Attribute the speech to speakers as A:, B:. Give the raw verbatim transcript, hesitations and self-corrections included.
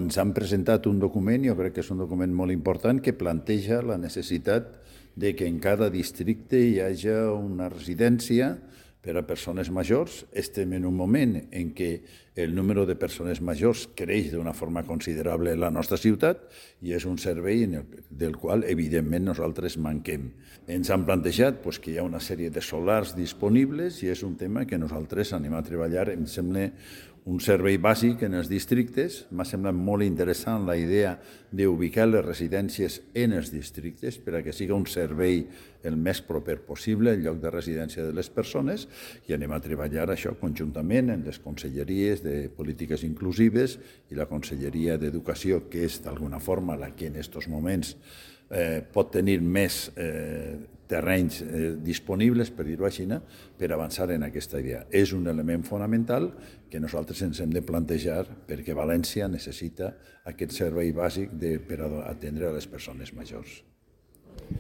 A: ens han presentat un document, jo crec que és un document molt important, que planteja la necessitat de que en cada districte hi hagi una residència per a persones majors. Estem en un moment en què el número de persones majors creix d'una forma considerable en la nostra ciutat i és un servei en el, del qual, evidentment, nosaltres manquem. Ens han plantejat pues, que hi ha una sèrie de solars disponibles i és un tema que nosaltres anem a treballar. Em sembla un servei bàsic en els districtes. M'ha semblat molt interessant la idea d'ubicar les residències en els districtes per a que sigui un servei el més proper possible al lloc de residència de les persones i anem a treballar això conjuntament en les conselleries de polítiques inclusives i la Conselleria d'Educació, que és d'alguna forma la que en aquests moments eh, pot tenir més eh, terrenys eh, disponibles, per dir-ho així, per avançar en aquesta idea. És un element fonamental que nosaltres ens hem de plantejar perquè València necessita aquest servei bàsic de, per atendre a les persones majors.